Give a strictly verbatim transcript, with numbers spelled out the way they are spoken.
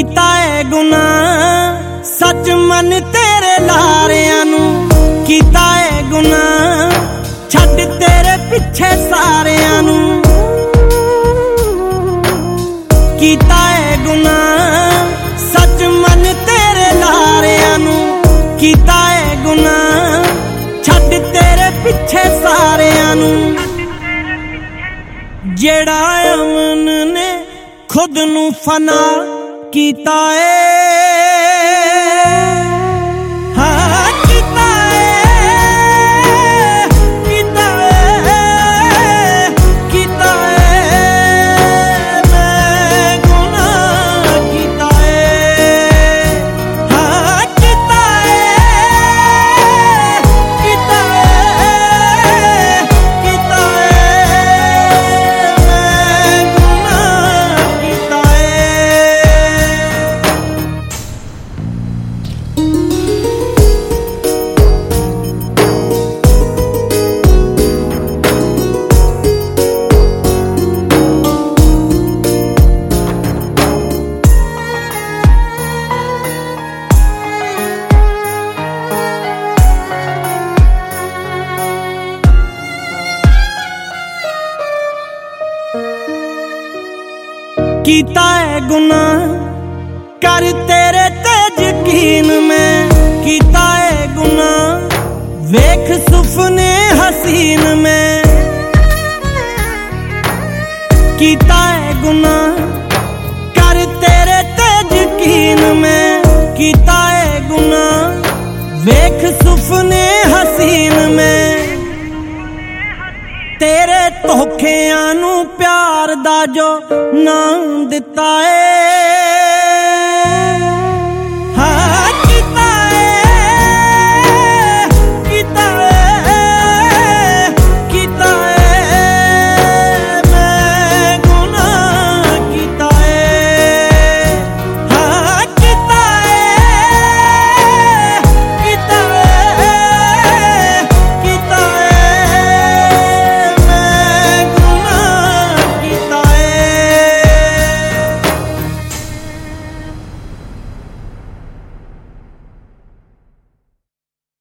कीता है गुनाह सच मन तेरे लारियां नू कीता है गुनाह छड्ड तेरे पिछे सारियां नू कीता है गुनाह सच मन तेरे लारियां नू कीता है गुनाह छड्ड तेरे पिछे सारियां नू जेड़ा अमन ने खुद नू फना कीता है हाँ कीता है कीता है कीता है मैं गुनाह कीता है हाँ कीता है कीता है कीता है मैं गुनाह कीता है। कीता है गुनाह कर तेरे ते यकीन में कीता है गुनाह वेख सुपने हसीन में कीता है गुनाह कर तेरे ते यकीन में कीता है गुनाह वेख सुपने हसीन में तेरे धोखेआं नू प्यार दा जो नाम दिता है।